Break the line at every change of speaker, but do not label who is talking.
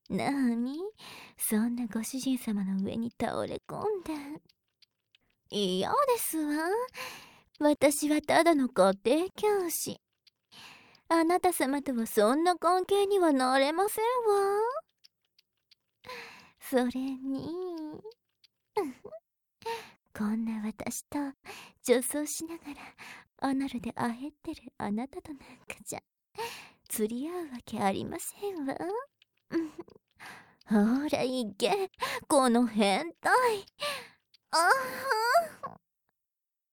なに、そんなご主人様の上に倒れ込んで。嫌ですわ。私はただの家庭教師。あなた様とはそんな関係にはなれませんわ。それにこんな私と女装しながらアナルであへってるあなたとなんかじゃ釣り合うわけありませんわ。ほらいけ、この変態。ああ